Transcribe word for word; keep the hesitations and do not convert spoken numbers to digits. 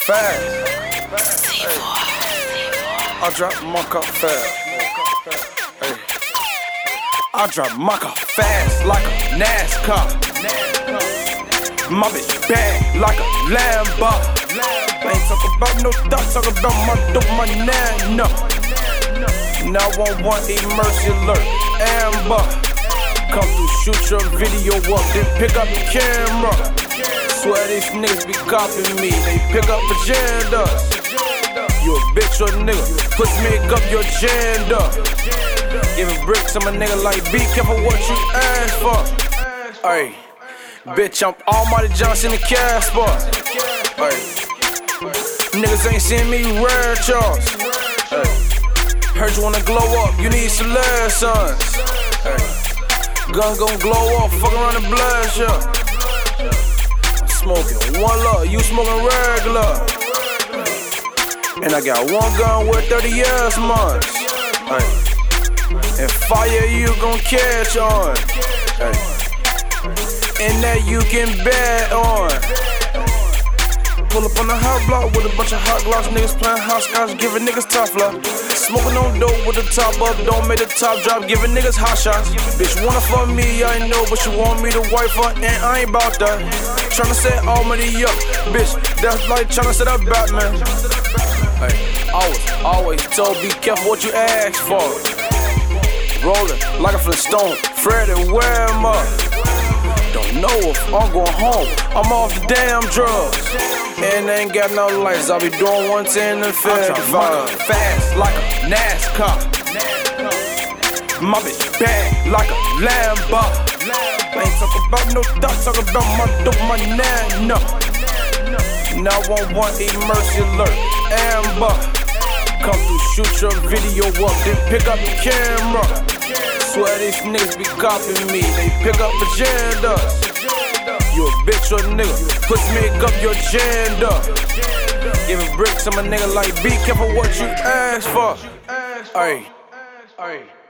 fast. Hey. I drop my cup fast. Hey. I drop my cup fast like a NASCAR. My bitch bad like a Lambo. Ain't talk about no thoughts, talk about my dope, my nano. nine one one emergency alert, Amber. Come through, shoot your video up, then pick up the camera. Swear these niggas be copying me, they pick up agendas. You a bitch or a nigga, put make up your agenda. Giving bricks, I'm a nigga like, be careful what you ask for. Ay, bitch, I'm Almighty Johnson in the cash spot. Ay, niggas ain't seen me rare Charles. Ay, heard you wanna glow up, you need some lessons. Ay, gun gon' glow up, fuck around the blood shot. Smoking one love, you smoking regular. And I got one gun with thirty years months. Ay, and fire you gon' catch on. Ay, and that you can bet on. Pull up on the hot block with a bunch of hot glocks. Niggas playing hopscotch, giving niggas tough love. Smoking on dope with the top up, don't make the top drop, giving niggas hot shots. Bitch wanna fuck me, I know, but she want me to wife her, and I ain't bout that. Tryna set all money up, bitch, that's like tryna set up Batman. Hey, I was always told, be careful what you ask for. Rolling like a Flintstone, Freddy, wear him up. Don't know if I'm going home, I'm off the damn drugs. And they ain't got no lights, I'll be doing one ten and fifty-five. Fast like a NASCAR. My bitch bad like a Lambo. Ain't talk about no thoughts, talk about my dope, my nano. nine one one emergency alert, Amber. Come through, shoot your video up, then pick up the camera. Swear these niggas be copying me, they pick up agendas. You a bitch or a nigga, put make up your agenda. Giving bricks, I'm a nigga like, be careful what you ask for. Ay, ay.